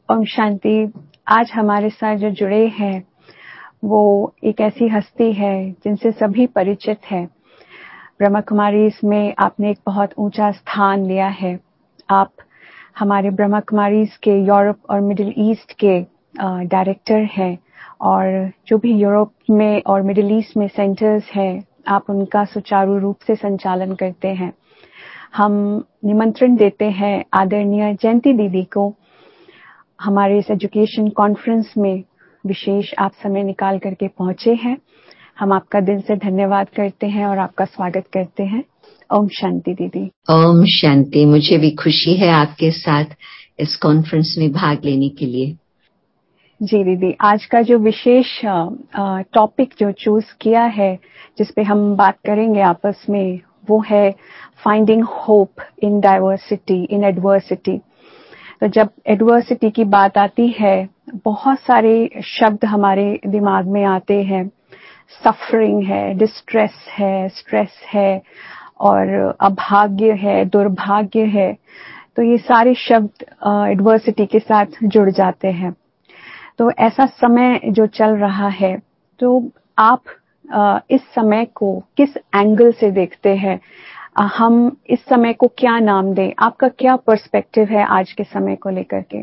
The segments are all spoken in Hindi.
ओम शांति। आज हमारे साथ जो जुड़े हैं वो एक ऐसी हस्ती है जिनसे सभी परिचित हैं। ब्रह्मा कुमारी इसमें आपने एक बहुत ऊंचा स्थान लिया है। आप हमारे ब्रह्मा कुमारीज के यूरोप और मिडिल ईस्ट के डायरेक्टर हैं और जो भी यूरोप में और मिडिल ईस्ट में सेंटर्स हैं आप उनका सुचारू रूप से संचालन करते हैं। हम निमंत्रण देते हैं आदरणीय जयंती दीदी को हमारे इस एजुकेशन कॉन्फ्रेंस में विशेष आप समय निकाल करके पहुंचे हैं। हम आपका दिल से धन्यवाद करते हैं और आपका स्वागत करते हैं। ओम शांति दीदी। ओम शांति। मुझे भी खुशी है आपके साथ इस कॉन्फ्रेंस में भाग लेने के लिए। जी दीदी, आज का जो विशेष टॉपिक जो चूज किया है जिस पे हम बात करेंगे आपस में वो है finding hope in diversity in adversity. तो जब एडवर्सिटी की बात आती है बहुत सारे शब्द हमारे दिमाग में आते हैं। सफरिंग है, डिस्ट्रेस है, स्ट्रेस है और अभाग्य है, दुर्भाग्य है। तो ये सारे शब्द एडवर्सिटी के साथ जुड़ जाते हैं। तो ऐसा समय जो चल रहा है तो आप इस समय को किस एंगल से देखते हैं? हम इस समय को क्या नाम दें? आपका क्या पर्सपेक्टिव है आज के समय को लेकर के?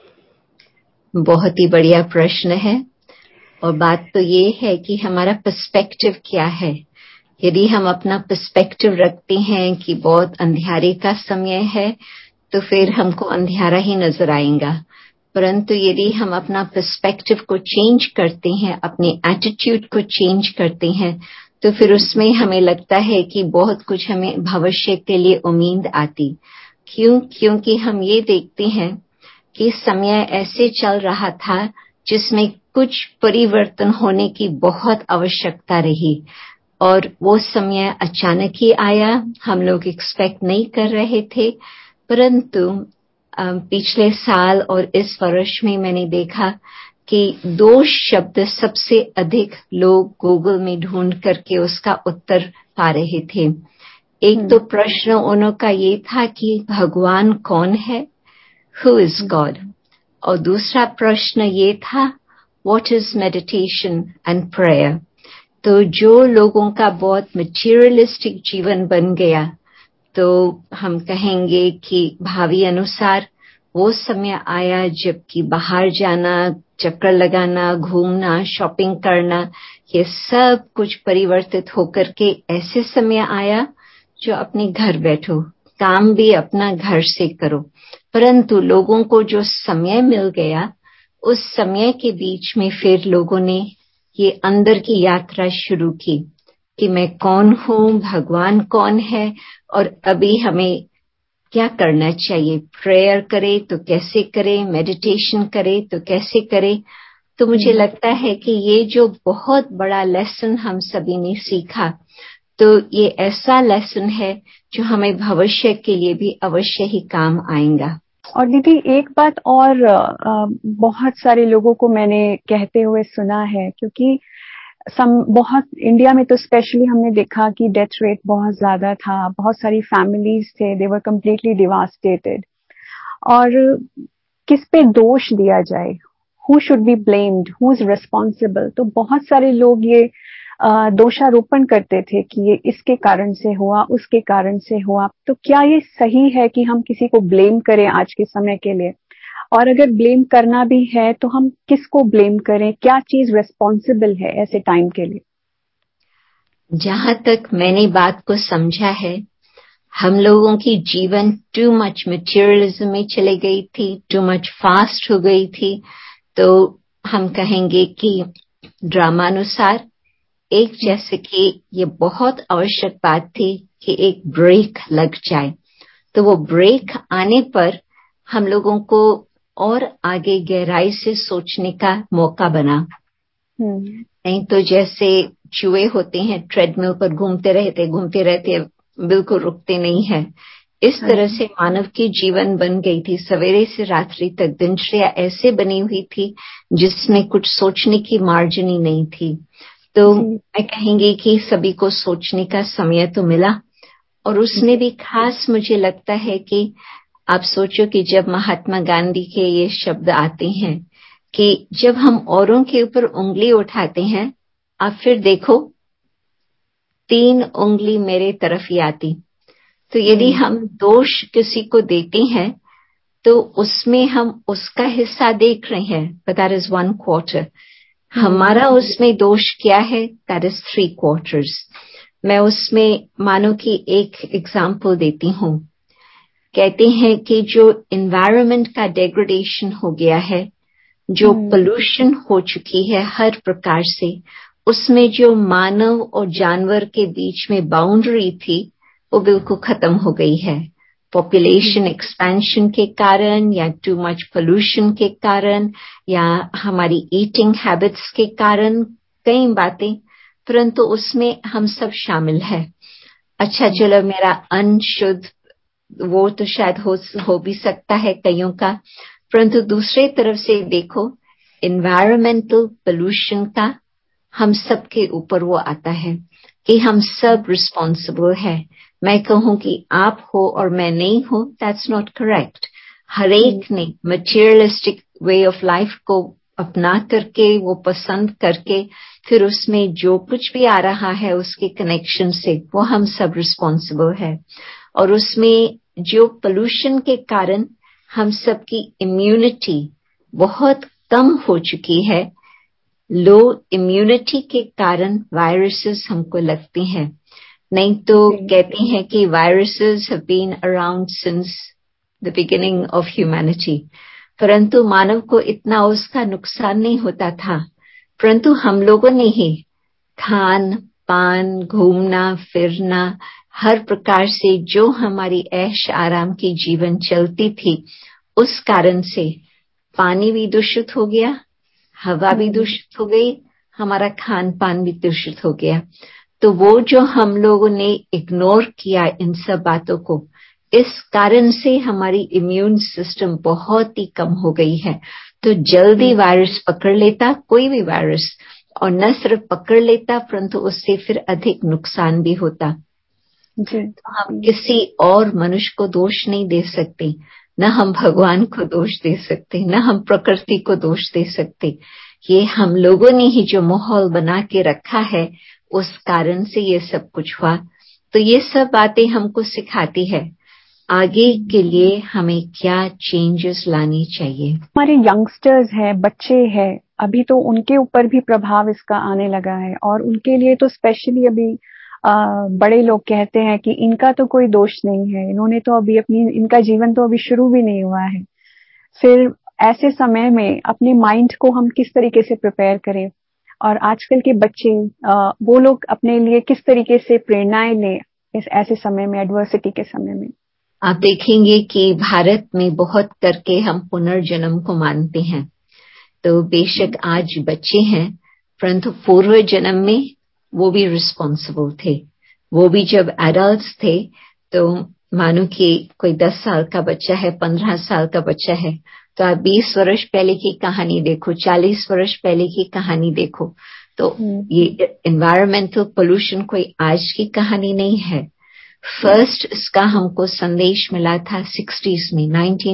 बहुत ही बढ़िया प्रश्न है और बात तो ये है कि हमारा पर्सपेक्टिव क्या है। यदि हम अपना पर्सपेक्टिव रखते हैं कि बहुत अंधियारे का समय है तो फिर हमको अंधियारा ही नजर आएगा। परंतु यदि हम अपना पर्सपेक्टिव को चेंज करते हैं, अपने एटीट्यूड को चेंज करते हैं तो फिर उसमें हमें लगता है कि बहुत कुछ हमें भविष्य के लिए उम्मीद आती। क्योंकि हम ये देखते हैं कि समय ऐसे चल रहा था जिसमें कुछ परिवर्तन होने की बहुत आवश्यकता रही और वो समय अचानक ही आया। हम लोग एक्सपेक्ट नहीं कर रहे थे। परंतु पिछले साल और इस वर्ष में मैंने देखा कि 2 शब्द सबसे अधिक लोग गूगल में ढूंढ करके उसका उत्तर पा रहे थे। एक तो प्रश्न उनका ये था कि भगवान कौन है, हु इज गॉड, और दूसरा प्रश्न ये था what is meditation and prayer. तो जो लोगों का बहुत मटेरियलिस्टिक जीवन बन गया तो हम कहेंगे कि भावी अनुसार वो समय आया जबकि बाहर जाना, चक्कर लगाना, घूमना, शॉपिंग करना, ये सब कुछ परिवर्तित होकर के ऐसे समय आया जो अपने घर बैठो, काम भी अपना घर से करो। परंतु लोगों को जो समय मिल गया उस समय के बीच में फिर लोगों ने ये अंदर की यात्रा शुरू की कि मैं कौन हूँ, भगवान कौन है और अभी हमें क्या करना चाहिए। प्रेयर करे तो कैसे करे, मेडिटेशन करे तो कैसे करे। तो मुझे लगता है कि ये जो बहुत बड़ा लेसन हम सभी ने सीखा तो ये ऐसा लेसन है जो हमें भविष्य के लिए भी अवश्य ही काम आएगा। और दीदी एक बात और बहुत सारे लोगों को मैंने कहते हुए सुना है क्योंकि बहुत इंडिया में तो स्पेशली हमने देखा कि डेथ रेट बहुत ज्यादा था। बहुत सारी फैमिलीज थे, दे वर कम्प्लीटली डिवास्टेटेड। और किस पे दोष दिया जाए, who should be blamed, who is responsible. तो बहुत सारे लोग ये दोषारोपण करते थे कि ये इसके कारण से हुआ, उसके कारण से हुआ। तो क्या ये सही है कि हम किसी को ब्लेम करें आज के समय के लिए? और अगर ब्लेम करना भी है तो हम किसको ब्लेम करें? क्या चीज रिस्पॉन्सिबल है ऐसे टाइम के लिए? जहां तक मैंने बात को समझा है, हम लोगों की जीवन टू मच मटेरियलिज्म में चले गई थी, टू मच फास्ट हो गई थी। तो हम कहेंगे कि ड्रामानुसार एक जैसे कि ये बहुत आवश्यक बात थी कि एक ब्रेक लग जाए। तो वो ब्रेक आने पर हम लोगों को और आगे गहराई से सोचने का मौका बना। नहीं तो जैसे चूहे होते हैं ट्रेडमिल पर घूमते रहते बिल्कुल रुकते नहीं है। इस तरह से मानव की जीवन बन गई थी। सवेरे से रात्रि तक दिनचर्या ऐसे बनी हुई थी जिसमें कुछ सोचने की मार्जिन ही नहीं थी। तो मैं कहेंगी कि सभी को सोचने का समय तो मिला और उसमें भी खास मुझे लगता है कि आप सोचो कि जब महात्मा गांधी के ये शब्द आते हैं कि जब हम औरों के ऊपर उंगली उठाते हैं, आप फिर देखो 3 उंगली मेरे ही ही आती। तो यदि हम दोष किसी को देते हैं तो उसमें हम उसका हिस्सा देख रहे हैं, but that is 1/4। हमारा उसमें दोष क्या है, that is 3/4। मैं उसमें मानो कि एक एग्जाम्पल देती हूँ। कहते हैं कि जो एनवायरनमेंट का डिग्रेडेशन हो गया है, जो पोल्यूशन हो चुकी है हर प्रकार से, उसमें जो मानव और जानवर के बीच में बाउंड्री थी वो बिल्कुल खत्म हो गई है। पॉपुलेशन एक्सपेंशन के कारण या टू मच पोल्यूशन के कारण या हमारी ईटिंग हैबिट्स के कारण, कई बातें, परंतु उसमें हम सब शामिल है। अच्छा चलो मेरा अन्न शुद्ध, वो तो शायद हो भी सकता है कईयों का, परंतु दूसरे तरफ से देखो एनवायरमेंटल पोल्यूशन का हम सब के ऊपर वो आता है कि हम सब रिस्पॉन्सिबल है। मैं कहूँ कि आप हो और मैं नहीं हूँ, दैट्स नॉट करेक्ट। हर एक ने मटेरियलिस्टिक वे ऑफ लाइफ को अपना करके, वो पसंद करके, फिर उसमें जो कुछ भी आ रहा है उसके कनेक्शन से, वो हम सब रिस्पॉन्सिबल है। और उसमें जो पोल्यूशन के कारण हम सबकी इम्यूनिटी बहुत कम हो चुकी है। लो इम्यूनिटी के कारण वायरसेस हमको लगते हैं, नहीं तो कहते हैं कि viruses have been around since the beginning of humanity, परंतु मानव को इतना उसका नुकसान नहीं होता था। परंतु हम लोगों ने ही खान पान, घूमना फिरना, हर प्रकार से जो हमारी ऐश आराम की जीवन चलती थी, उस कारण से पानी भी दूषित हो गया, हवा भी दूषित हो गई, हमारा खान पान भी दूषित हो गया। तो वो जो हम लोगों ने इग्नोर किया इन सब बातों को, इस कारण से हमारी इम्यून सिस्टम बहुत ही कम हो गई है। तो जल्दी वायरस पकड़ लेता, कोई भी वायरस, और न सिर्फ पकड़ लेता परंतु उससे फिर अधिक नुकसान भी होता। तो हम किसी और मनुष्य को दोष नहीं दे सकते, न हम भगवान को दोष दे सकते, न हम प्रकृति को दोष दे सकते। ये हम लोगों ने ही जो माहौल बना के रखा है, उस कारण से ये सब कुछ हुआ। तो ये सब बातें हमको सिखाती है आगे के लिए हमें क्या चेंजेस लानी चाहिए। हमारे यंगस्टर्स हैं, बच्चे हैं, अभी तो उनके ऊपर भी प्रभाव इसका आने लगा है, और उनके लिए तो स्पेशली अभी बड़े लोग कहते हैं कि इनका तो कोई दोष नहीं है, इन्होंने तो अभी इनका जीवन तो अभी शुरू भी नहीं हुआ है। फिर ऐसे समय में अपने माइंड को हम किस तरीके से प्रिपेयर करें, और आजकल के बच्चे वो लोग अपने लिए किस तरीके से प्रेरणाएं लें इस ऐसे समय में, एडवर्सिटी के समय में। आप देखेंगे कि भारत में बहुत करके हम पुनर्जन्म को मानते हैं। तो बेशक आज बच्चे हैं, परंतु पूर्व जन्म में वो भी रिस्पॉन्सिबल थे। वो भी जब एडल्ट्स थे, तो मानो कि कोई 10 साल का बच्चा है, 15 साल का बच्चा है, तो आप 20 वर्ष पहले की कहानी देखो, 40 वर्ष पहले की कहानी देखो। तो ये एनवायरमेंटल पोल्यूशन कोई आज की कहानी नहीं है। फर्स्ट इसका हमको संदेश मिला था 60s में,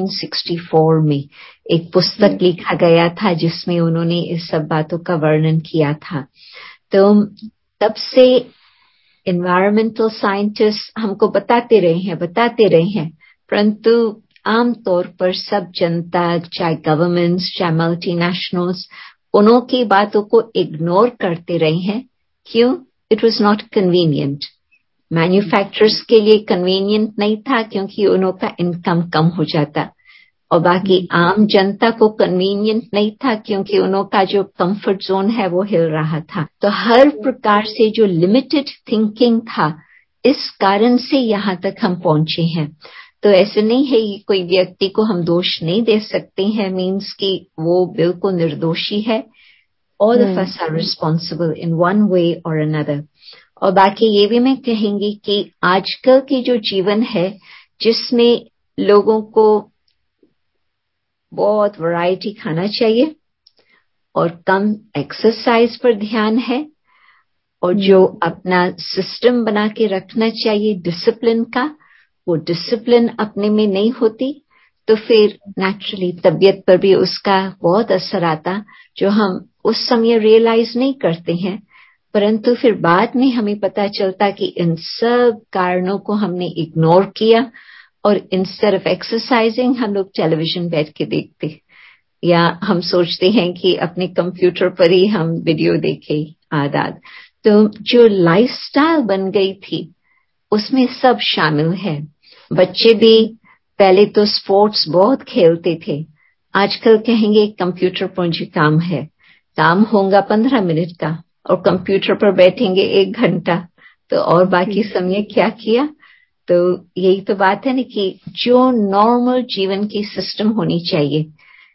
1964 में एक पुस्तक लिखा गया था जिसमें उन्होंने इस सब बातों का वर्णन किया था। तो तब से एनवायरमेंटल साइंटिस्ट हमको बताते रहे हैं, परंतु आमतौर पर सब जनता, चाहे गवर्नमेंट्स, चाहे मल्टीनेशनल्स, उन्हों की बातों को इग्नोर करते रहे हैं। क्यों? It was not convenient. Manufacturers के लिए कन्वीनियंट नहीं था क्योंकि उनका इनकम कम हो जाता, और बाकी आम जनता को कन्वीनियंट नहीं था क्योंकि उनका जो कंफर्ट जोन है वो हिल रहा था। तो हर प्रकार से जो लिमिटेड थिंकिंग था, इस कारण से यहाँ तक हम पहुंचे हैं। तो ऐसे नहीं है कि कोई व्यक्ति को हम दोष नहीं दे सकते हैं, मीन्स कि वो बिल्कुल निर्दोषी है। All of us are responsible in one way और अनदर। और बाकी ये भी मैं कहेंगी कि आजकल की जो जीवन है, जिसमें लोगों को बहुत वैरायटी खाना चाहिए और कम एक्सरसाइज पर ध्यान है, और जो अपना सिस्टम बना के रखना चाहिए डिसिप्लिन का, वो डिसिप्लिन अपने में नहीं होती, तो फिर नेचुरली तबीयत पर भी उसका बहुत असर आता, जो हम उस समय रियलाइज नहीं करते हैं, परंतु फिर बाद में हमें पता चलता कि इन सब कारणों को हमने इग्नोर किया और इंस्टेड ऑफ एक्सरसाइजिंग हम लोग टेलीविजन बैठ के देखते, या हम सोचते हैं कि अपने कंप्यूटर पर ही हम वीडियो देखें आदत। तो जो लाइफस्टाइल बन गई थी उसमें सब शामिल है। बच्चे भी पहले तो स्पोर्ट्स बहुत खेलते थे, आजकल कहेंगे कंप्यूटर पर जो काम है, काम होगा 15 मिनट का और कंप्यूटर पर बैठेंगे 1 घंटा, तो और बाकी समय क्या किया। तो यही तो बात है ना कि जो नॉर्मल जीवन की सिस्टम होनी चाहिए,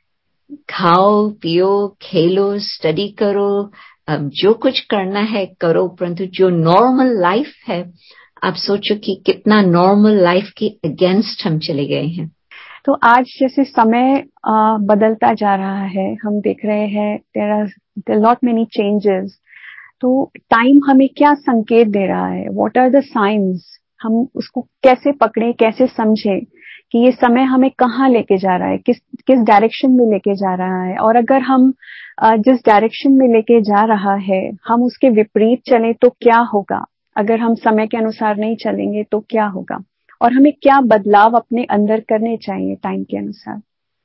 खाओ पियो खेलो स्टडी करो, जो कुछ करना है करो, परंतु जो नॉर्मल लाइफ है, आप सोचो कि कितना नॉर्मल लाइफ के अगेंस्ट हम चले गए हैं। तो आज जैसे समय बदलता जा रहा है, हम देख रहे हैं there are lot many changes, तो टाइम हमें क्या संकेत दे रहा है? What are the science? हम उसको कैसे पकड़े, कैसे समझे कि ये समय हमें कहाँ लेके जा रहा है, किस डायरेक्शन में लेके जा रहा है? और अगर हम जिस डायरेक्शन में लेके जा रहा है हम उसके विपरीत चलें तो क्या होगा? अगर हम समय के अनुसार नहीं चलेंगे तो क्या होगा? और हमें क्या बदलाव अपने अंदर करने चाहिए टाइम के अनुसार?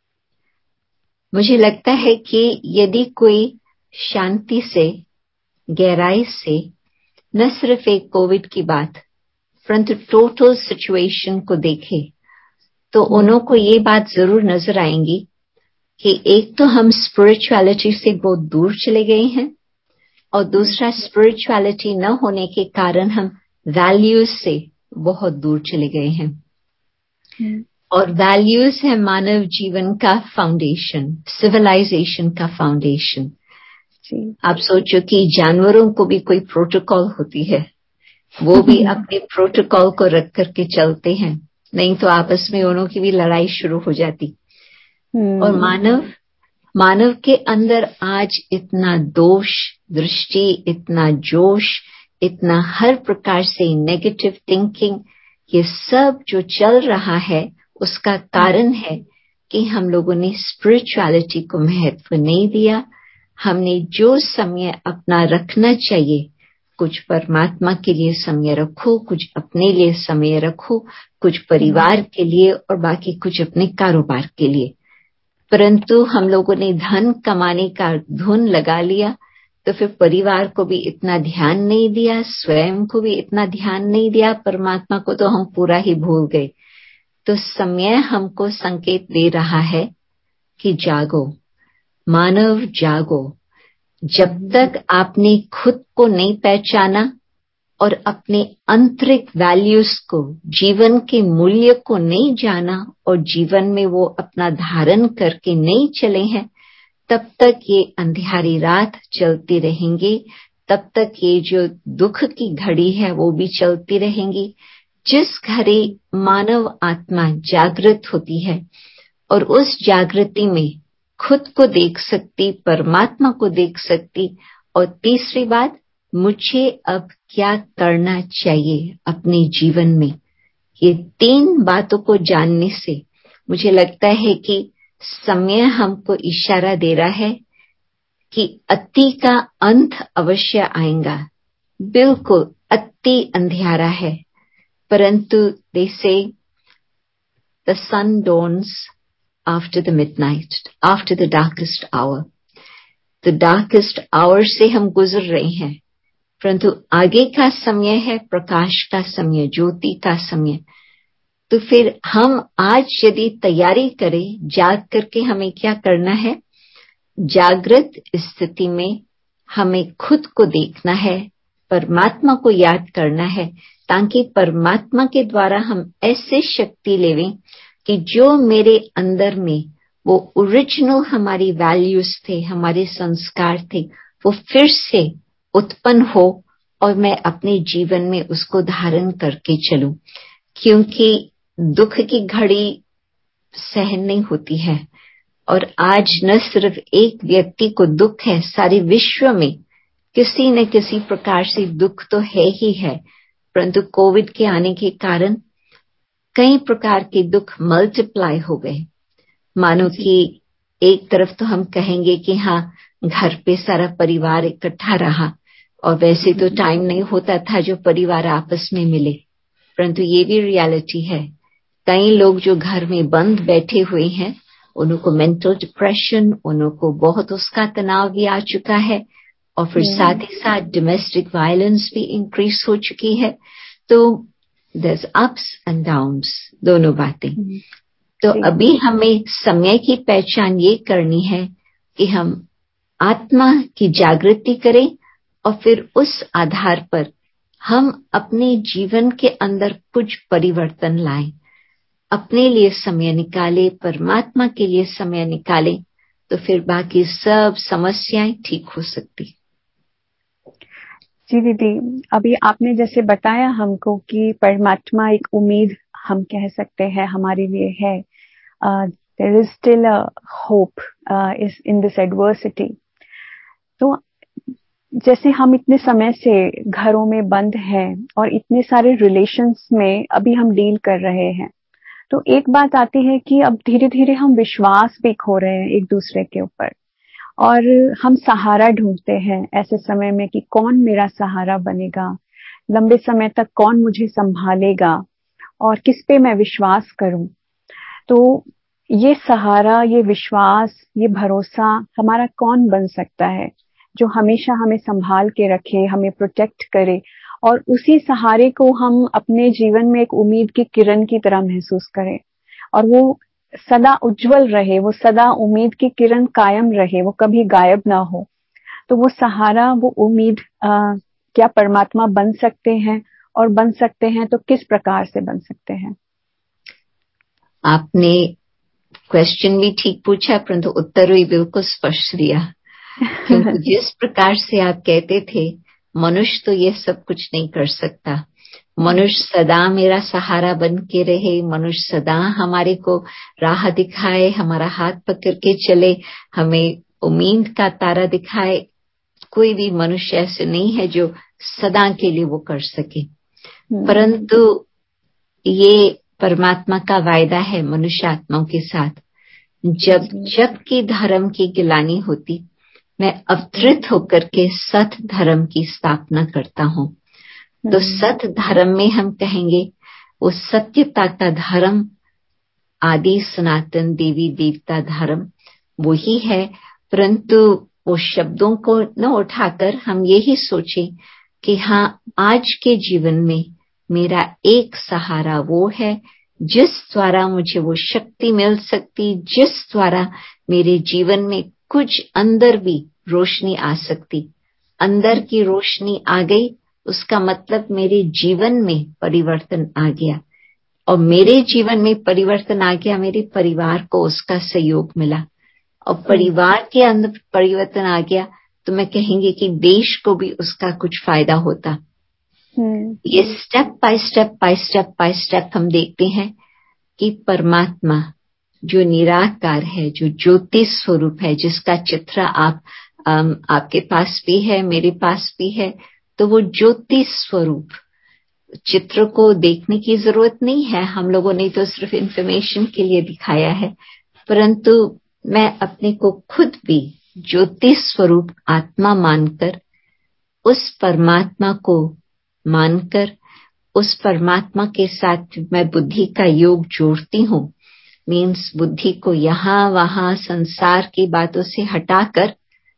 मुझे लगता है कि यदि कोई शांति से, गहराई से, न सिर्फ एक कोविड की बात परंतु टोटल सिचुएशन को देखे, तो उन्हों को ये बात जरूर नजर आएंगी कि एक तो हम स्पिरिचुअलिटी से बहुत दूर चले गए हैं, और दूसरा स्पिरिचुअलिटी न होने के कारण हम वैल्यूज से बहुत दूर चले गए हैं। और वैल्यूज है मानव जीवन का फाउंडेशन, सिविलाइजेशन का फाउंडेशन। आप सोचो कि जानवरों को भी कोई प्रोटोकॉल होती है, वो भी अपने प्रोटोकॉल को रख करके चलते हैं, नहीं तो आपस में उन्हों की भी लड़ाई शुरू हो जाती। और मानव के अंदर आज इतना दोष दृष्टि, इतना जोश, इतना हर प्रकार से नेगेटिव थिंकिंग, ये सब जो चल रहा है उसका कारण है कि हम लोगों ने स्पिरिचुअलिटी को महत्व नहीं दिया। हमने जो समय अपना रखना चाहिए, कुछ परमात्मा के लिए समय रखो, कुछ अपने लिए समय रखो, कुछ परिवार के लिए और बाकी कुछ अपने कारोबार के लिए, परंतु हम लोगों ने धन कमाने का धुन लगा लिया, तो फिर परिवार को भी इतना ध्यान नहीं दिया, स्वयं को भी इतना ध्यान नहीं दिया, परमात्मा को तो हम पूरा ही भूल गए। तो समय हमको संकेत दे रहा है कि जागो, मानव जागो। जब तक आपने खुद को नहीं पहचाना और अपने आंतरिक वैल्यूज को, जीवन के मूल्य को नहीं जाना और जीवन में वो अपना धारण करके नहीं चले हैं, तब तक ये अंधियारी रात चलती रहेंगी, तब तक ये जो दुख की घड़ी है वो भी चलती रहेंगी। जिस घड़ी मानव आत्मा जागृत होती है और उस जागृति में खुद को देख सकती, परमात्मा को देख सकती, और तीसरी बात, मुझे अब क्या करना चाहिए अपने जीवन में, ये 3 बातों को जानने से मुझे लगता है कि समय हमको इशारा दे रहा है कि अति का अंत अवश्य आएगा। बिल्कुल अति अंधियारा है, परंतु they say the sun dawns after the midnight, after the darkest hour. तो डार्केस्ट आवर से हम गुजर रहे हैं, परंतु आगे का समय है प्रकाश का समय, ज्योति का समय। तो फिर हम आज यदि तैयारी करें, जाग करके हमें क्या करना है, जागृत स्थिति में हमें खुद को देखना है, परमात्मा को याद करना है, ताकि परमात्मा के द्वारा हम ऐसे शक्ति लेवें कि जो मेरे अंदर में वो ओरिजिनल हमारी वैल्यूज थे, हमारे संस्कार थे, वो फिर से उत्पन्न हो और मैं अपने जीवन में उसको धारण करके चलूं। क्योंकि दुख की घड़ी सहन नहीं होती है, और आज न सिर्फ एक व्यक्ति को दुख है, सारे विश्व में किसी न किसी प्रकार से दुख तो है ही है, परंतु कोविड के आने के कारण कई प्रकार के दुख मल्टीप्लाई हो गए। मानो कि एक तरफ तो हम कहेंगे कि हाँ, घर पे सारा परिवार इकट्ठा रहा और वैसे तो टाइम नहीं होता था जो परिवार आपस में मिले, परंतु ये भी रियलिटी है। कई लोग जो घर में बंद बैठे हुए हैं, उनको मेंटल डिप्रेशन, उनको बहुत उसका तनाव भी आ चुका है और फिर साथ ही साथ डोमेस्टिक वायलेंस भी इंक्रीज हो चुकी है। तो there's अप्स एंड डाउन्स, दोनों बातें। तो अभी हमें समय की पहचान ये करनी है कि हम आत्मा की जागृति करें और फिर उस आधार पर हम अपने जीवन के अंदर कुछ परिवर्तन लाएं, अपने लिए समय निकालें, परमात्मा के लिए समय निकालें, तो फिर बाकी सब समस्याएं ठीक हो सकती। जी दीदी, अभी आपने जैसे बताया हमको कि परमात्मा एक उम्मीद हम कह सकते हैं हमारे लिए है। There is still a hope is in this adversity. तो जैसे हम इतने समय से घरों में बंद हैं और इतने सारे रिलेशंस में अभी हम डील कर रहे हैं, तो एक बात आती है कि अब धीरे धीरे हम विश्वास भी खो रहे हैं एक दूसरे के ऊपर, और हम सहारा ढूंढते हैं ऐसे समय में कि कौन मेरा सहारा बनेगा, लंबे समय तक कौन मुझे संभालेगा और किस पे मैं विश्वास करूं। तो ये सहारा, ये विश्वास, ये भरोसा हमारा कौन बन सकता है जो हमेशा हमें संभाल के रखे, हमें प्रोटेक्ट करे और उसी सहारे को हम अपने जीवन में एक उम्मीद की किरण की तरह महसूस करें और वो सदा उज्जवल रहे, वो सदा उम्मीद की किरण कायम रहे, वो कभी गायब ना हो। तो वो सहारा, वो उम्मीद क्या परमात्मा बन सकते हैं, और बन सकते हैं तो किस प्रकार से बन सकते हैं? आपने क्वेश्चन भी ठीक पूछा, परंतु उत्तर भी बिल्कुल स्पष्ट दिया। क्योंकि जिस प्रकार से आप कहते थे, मनुष्य तो ये सब कुछ नहीं कर सकता, मनुष्य सदा मेरा सहारा बन के रहे, मनुष्य सदा हमारे को राह दिखाए, हमारा हाथ पकड़ के चले, हमें उम्मीद का तारा दिखाए। कोई भी मनुष्य ऐसे नहीं है जो सदा के लिए वो कर सके, परंतु ये परमात्मा का वायदा है मनुष्य आत्माओं के साथ। जब की धर्म की गिलानी होती, मैं अवतरित होकर के सत धर्म की स्थापना करता हूँ। तो सत धर्म में हम कहेंगे वो सत्यता का धर्म, आदि सनातन देवी देवता धर्म वही है, परंतु वो शब्दों को न उठाकर हम यही सोचें कि हाँ, आज के जीवन में मेरा एक सहारा वो है जिस द्वारा मुझे वो शक्ति मिल सकती, जिस द्वारा मेरे जीवन में कुछ अंदर भी रोशनी आ सकती। अंदर की रोशनी आ गई, उसका मतलब मेरे जीवन में परिवर्तन आ गया, और मेरे जीवन में परिवर्तन आ गया, मेरे परिवार को उसका सहयोग मिला, और परिवार के अंदर परिवर्तन आ गया तो मैं कहेंगे कि देश को भी उसका कुछ फायदा होता। ये स्टेप बाय स्टेप हम देखते हैं कि परमात्मा जो निराकार है, जो ज्योति स्वरूप है, जिसका चित्र आपके पास भी है, मेरे पास भी है, तो वो ज्योति स्वरूप चित्र को देखने की जरूरत नहीं है, हम लोगों ने तो सिर्फ इंफॉर्मेशन के लिए दिखाया है, परंतु मैं अपने को खुद भी ज्योति स्वरूप आत्मा मानकर, उस परमात्मा को मानकर, उस परमात्मा के साथ मैं बुद्धि का योग जोड़ती हूँ। मीन्स बुद्धि को यहाँ वहाँ संसार की बातों से हटाकर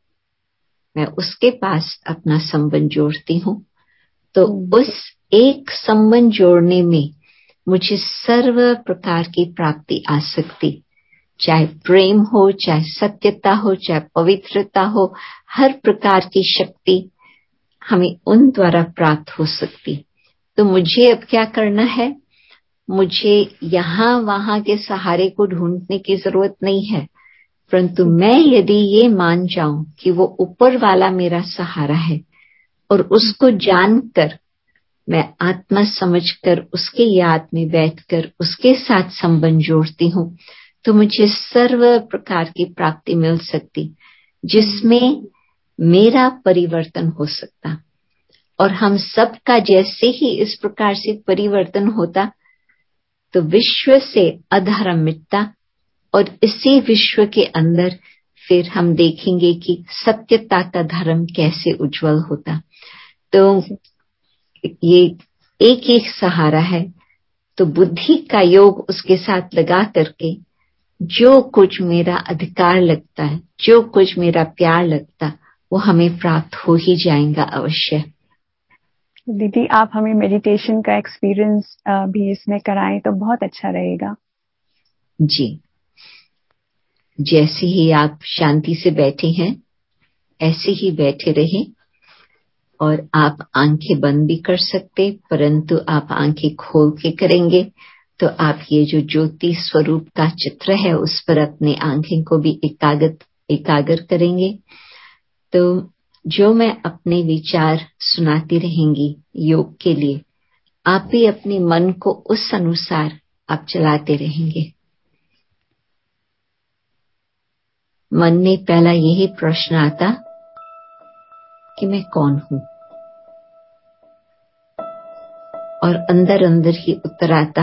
मैं उसके पास अपना संबंध जोड़ती हूँ। तो उस एक संबंध जोड़ने में मुझे सर्व प्रकार की प्राप्ति आ सकती, चाहे प्रेम हो, चाहे सत्यता हो, चाहे पवित्रता हो, हर प्रकार की शक्ति हमें उन द्वारा प्राप्त हो सकती। तो मुझे अब क्या करना है, मुझे यहाँ वहाँ के सहारे को ढूंढने की जरूरत नहीं है, परंतु मैं यदि ये मान जाऊं कि वो ऊपर वाला मेरा सहारा है और उसको जानकर मैं आत्मा समझकर उसके याद में बैठकर उसके साथ संबंध जोड़ती हूँ, तो मुझे सर्व प्रकार की प्राप्ति मिल सकती, जिसमें मेरा परिवर्तन हो सकता। और हम सबका जैसे ही इस प्रकार से परिवर्तन होता तो विश्व से अधर्म मिटता, और इसी विश्व के अंदर फिर हम देखेंगे कि सत्यता का धर्म कैसे उज्जवल होता। तो ये एक एक सहारा है। तो बुद्धि का योग उसके साथ लगा करके जो कुछ मेरा अधिकार लगता है, जो कुछ मेरा प्यार लगता, वो हमें प्राप्त हो ही जाएगा अवश्य। दीदी आप हमें मेडिटेशन का एक्सपीरियंस भी इसमें कराएं तो बहुत अच्छा रहेगा। जी, जैसे ही आप शांति से बैठे हैं ऐसे ही बैठे रहें, और आप आंखें बंद भी कर सकते, परंतु आप आंखें खोल के करेंगे तो आप ये जो ज्योति स्वरूप का चित्र है उस पर अपनी आंखें को भी एकाग्र करेंगे। तो जो मैं अपने विचार सुनाती रहेंगी योग के लिए, आप भी अपने मन को उस अनुसार आप चलाते रहेंगे। मन में पहला यही प्रश्न आता कि मैं कौन हूं, और अंदर अंदर ही उत्तर आता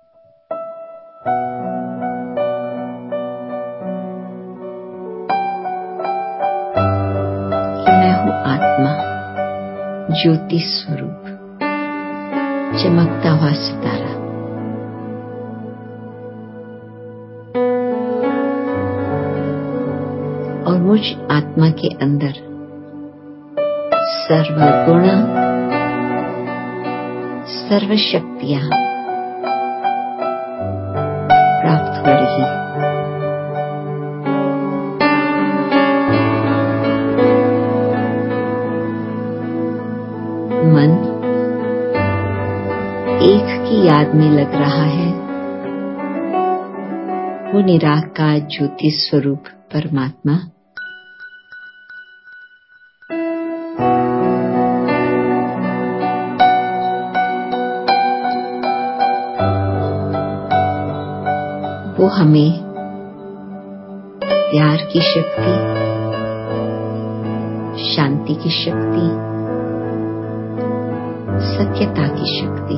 कि मैं हूं आत्मा, ज्योति स्वरूप, चमकता हुआ सितारा। और मुझ आत्मा के अंदर सर्वगुण सर्व शक्तियां प्राप्त हो रही। मन एक की याद में लग रहा है, वो निराकार ज्योति स्वरूप परमात्मा वो हमें प्यार की शक्ति, शांति की शक्ति, सत्यता की शक्ति,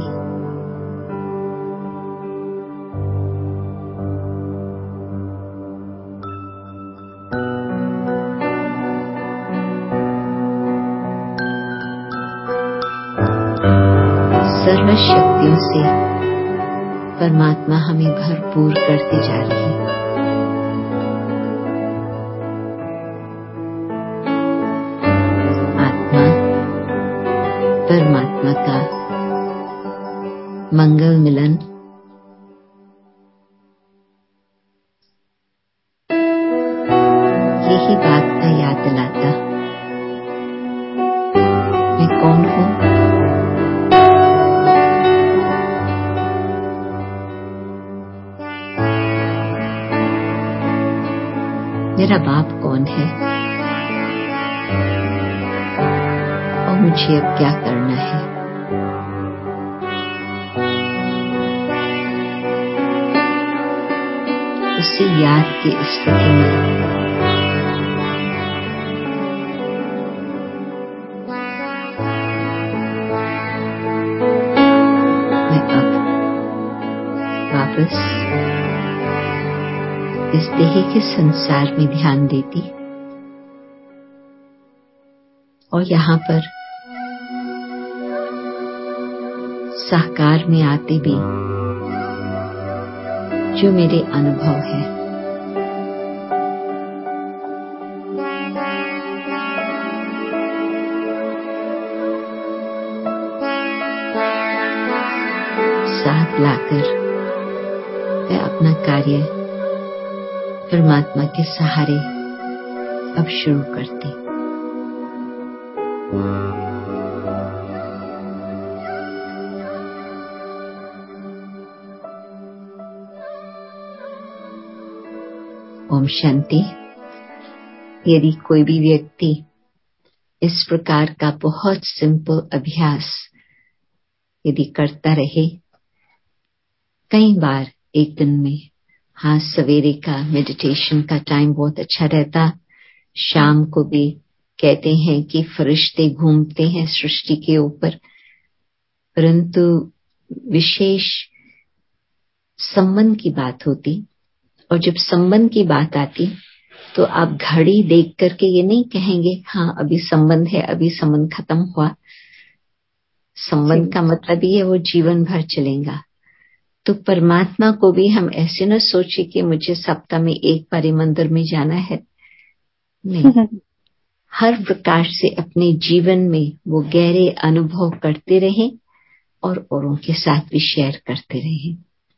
सर्व शक्तियों से परमात्मा हमें भरपूर करते जा रही है। आत्मा परमात्मा का मंगल मिलन यही बात का याद दिलाता, मैं कौन हूं, मेरा बाप कौन है, और मुझे अब क्या करना है। उसी याद की स्थिति में मैं अब वापस इस देह के संसार में ध्यान देती, और यहाँ पर साकार में आते भी जो मेरे अनुभव है, साथ लाकर मैं अपना कार्य परमात्मा के सहारे अब शुरू करती। ओम शांति। यदि कोई भी व्यक्ति इस प्रकार का बहुत सिंपल अभ्यास यदि करता रहे कई बार एक दिन में, हाँ, सवेरे का मेडिटेशन का टाइम बहुत अच्छा रहता, शाम को भी कहते हैं कि फरिश्ते घूमते हैं सृष्टि के ऊपर, परंतु विशेष संबंध की बात होती और जब संबंध की बात आती तो आप घड़ी देख करके ये नहीं कहेंगे हाँ अभी संबंध है, अभी संबंध खत्म हुआ। संबंध का मतलब ही है वो जीवन भर चलेगा। तो परमात्मा को भी हम ऐसे न सोचे कि मुझे सप्ताह में एक बार मंदिर में जाना है। नहीं, हर प्रकार से अपने जीवन में वो गहरे अनुभव करते रहें और औरों के साथ भी शेयर करते रहें।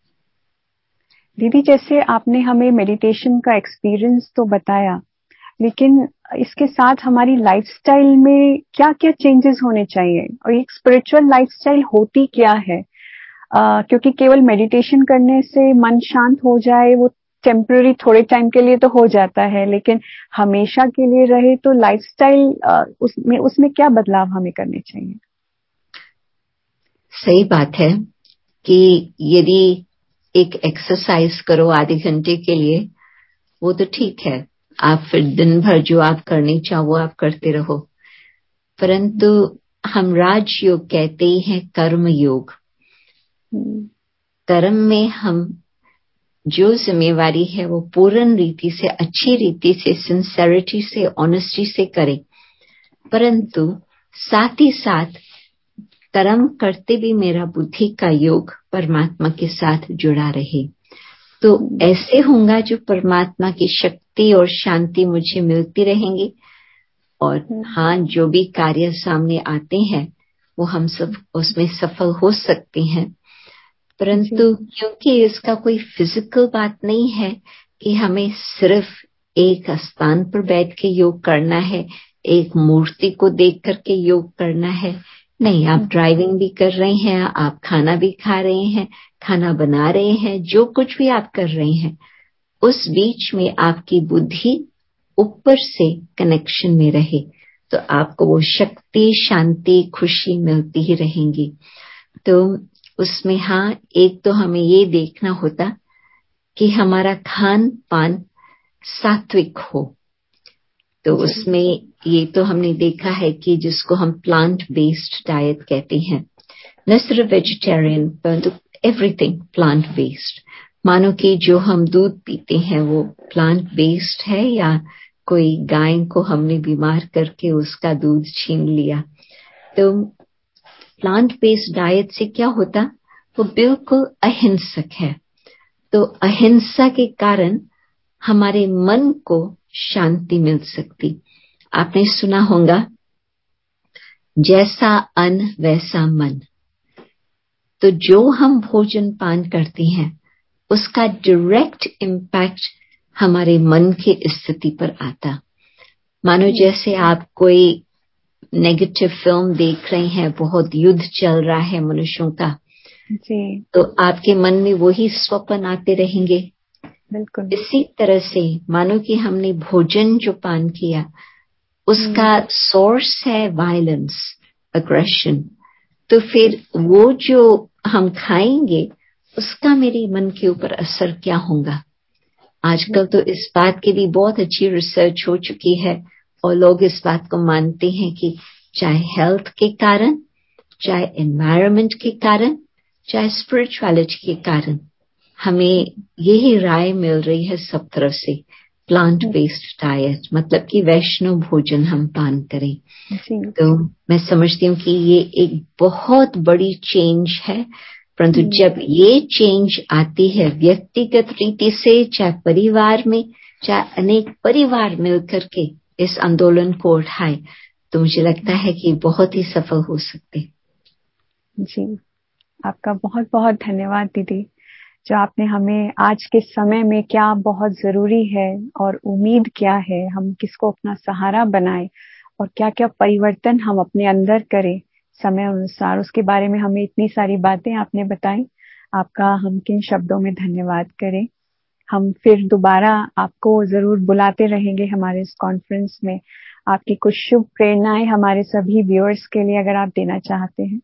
दीदी, जैसे आपने हमें मेडिटेशन का एक्सपीरियंस तो बताया, लेकिन इसके साथ हमारी लाइफस्टाइल में क्या क्या चेंजेस होने चाहिए, और एक स्पिरिचुअल लाइफस्टाइल होती क्या है? क्योंकि केवल मेडिटेशन करने से मन शांत हो जाए वो टेम्पररी थोड़े टाइम के लिए तो हो जाता है, लेकिन हमेशा के लिए रहे तो लाइफस्टाइल उसमें क्या बदलाव हमें करने चाहिए? सही बात है कि यदि एक एक्सरसाइज करो आधे घंटे के लिए वो तो ठीक है, आप फिर दिन भर जो आप करनी चाहो आप करते रहो। परंतु हम राजयोग कहते ही हैं कर्म योग। कर्म में हम जो जिम्मेवारी है वो पूर्ण रीति से, अच्छी रीति से, सिंसेरिटी से, ऑनेस्टी से करें। परंतु साथ ही साथ कर्म करते भी मेरा बुद्धि का योग परमात्मा के साथ जुड़ा रहे। तो ऐसे होगा जो परमात्मा की शक्ति और शांति मुझे मिलती रहेंगी। और हाँ, जो भी कार्य सामने आते हैं वो हम सब उसमें सफल हो सकते हैं। परंतु क्योंकि इसका कोई फिजिकल बात नहीं है कि हमें सिर्फ एक स्थान पर बैठ के योग करना है, एक मूर्ति को देख करके योग करना है। नहीं, आप ड्राइविंग भी कर रहे हैं, आप खाना भी खा रहे हैं, खाना बना रहे हैं, जो कुछ भी आप कर रहे हैं उस बीच में आपकी बुद्धि ऊपर से कनेक्शन में रहे तो आपको वो शक्ति, शांति, खुशी मिलती ही रहेंगी। तो उसमें हाँ, एक तो हमें ये देखना होता कि हमारा खान पान सात्विक हो। तो उसमें ये तो हमने देखा है कि जिसको हम प्लांट बेस्ड डाइट कहते हैं, न सिर्फ वेजिटेरियन परंतु एवरीथिंग प्लांट बेस्ड। मानो कि जो हम दूध पीते हैं वो प्लांट बेस्ड है या कोई गाय को हमने बीमार करके उसका दूध छीन लिया। तो प्लांट बेस्ड डाइट से क्या होता, वो बिल्कुल अहिंसक है। तो अहिंसा के कारण हमारे मन को शांति मिल सकती। आपने सुना होगा जैसा अन्न वैसा मन। तो जो हम भोजन पान करते हैं उसका डायरेक्ट इम्पैक्ट हमारे मन की स्थिति पर आता। मानो जैसे आप कोई नेगेटिव फिल्म देख रहे हैं, बहुत युद्ध चल रहा है मनुष्यों का, जी, तो आपके मन में वही स्वप्न आते रहेंगे। बिल्कुल इसी तरह से मानो कि हमने भोजन जो पान किया उसका सोर्स है वायलेंस, अग्रेशन। तो फिर वो जो हम खाएंगे उसका मेरे मन के ऊपर असर क्या होगा। आजकल तो इस बात की भी बहुत अच्छी रिसर्च हो चुकी है और लोग इस बात को मानते हैं कि चाहे हेल्थ के कारण, चाहे एनवायरनमेंट के कारण, चाहे स्पिरिचुअलिटी के कारण हमें यही राय मिल रही है सब तरफ से, प्लांट बेस्ड डाइट, मतलब कि वैष्णव भोजन हम पान करें। तो मैं समझती हूँ कि ये एक बहुत बड़ी चेंज है। परंतु जब ये चेंज आती है व्यक्तिगत रीति से, चाहे परिवार में, चाहे अनेक परिवार मिलकर के इस आंदोलन को उठाए, तो मुझे लगता है कि बहुत ही सफल हो सकते। जी, आपका बहुत बहुत धन्यवाद दीदी, जो आपने हमें आज के समय में क्या बहुत जरूरी है और उम्मीद क्या है, हम किसको अपना सहारा बनाए और क्या क्या परिवर्तन हम अपने अंदर करें समय अनुसार, उसके बारे में हमें इतनी सारी बातें आपने बताई। आपका हम किन शब्दों में धन्यवाद करें। हम फिर दोबारा आपको जरूर बुलाते रहेंगे हमारे इस कॉन्फ्रेंस में। आपकी कुछ शुभ प्रेरणाएं हमारे सभी व्यूअर्स के लिए अगर आप देना चाहते हैं।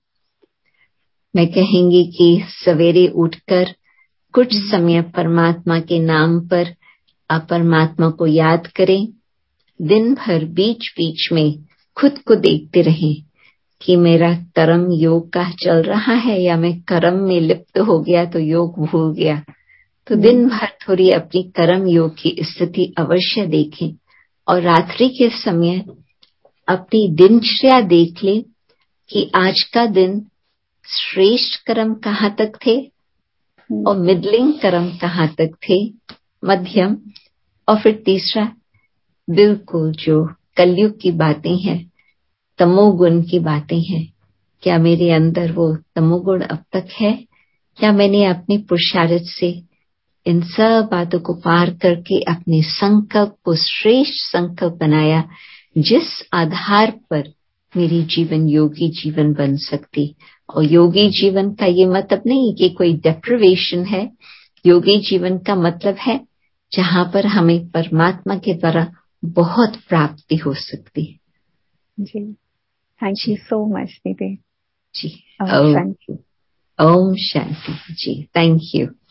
मैं कहेंगी कि सवेरे उठकर कुछ समय परमात्मा के नाम पर आप परमात्मा को याद करें। दिन भर बीच बीच में खुद को देखते रहें कि मेरा कर्म योग का चल रहा है या मैं कर्म में लिप्त हो गया तो योग भूल गया। तो दिन भर थोड़ी अपनी कर्म योग की स्थिति अवश्य देखें और रात्रि के समय अपनी दिनचर्या देख लें कि आज का दिन श्रेष्ठ कर्म कहाँ तक थे और मिडलिंग कर्म कहाँ तक थे, मध्यम, और फिर तीसरा बिल्कुल जो कलयुग की बातें हैं, तमोगुण की बातें हैं, क्या मेरे अंदर वो तमोगुण अब तक है? क्या मैंने अपनी पुरुषार्थ से इन सब बातों को पार करके अपने संकल्प को श्रेष्ठ संकल्प बनाया, जिस आधार पर मेरी जीवन योगी जीवन बन सकती? और योगी जीवन का ये मतलब नहीं कि कोई डेप्रिवेशन है। योगी जीवन का मतलब है जहां पर हमें परमात्मा के द्वारा बहुत प्राप्ति हो सकती है। जी, थैंक यू सो मच दीदी। जी, ओम शांति। ओम शांति जी, थैंक यू।